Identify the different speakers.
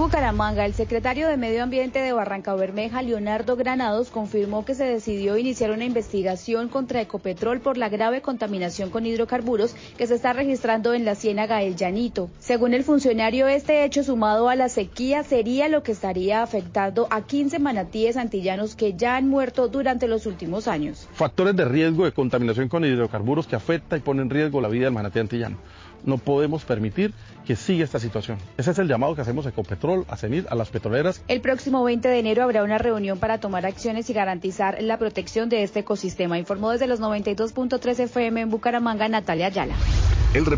Speaker 1: Bucaramanga, el secretario de Medio Ambiente de Barrancabermeja, Leonardo Granados, confirmó que se decidió iniciar una investigación contra Ecopetrol por la grave contaminación con hidrocarburos que se está registrando en la Ciénaga El Llanito. Según el funcionario, este hecho sumado a la sequía sería lo que estaría afectando a 15 manatíes antillanos que ya han muerto durante los últimos años.
Speaker 2: Factores de riesgo de contaminación con hidrocarburos que afecta y pone en riesgo la vida del manatí antillano. No podemos permitir que siga esta situación. Ese es el llamado que hacemos a Ecopetrol, a CENIR, a las petroleras.
Speaker 1: El próximo 20 de enero habrá una reunión para tomar acciones y garantizar la protección de este ecosistema. Informó desde los 92.3 FM en Bucaramanga, Natalia Ayala.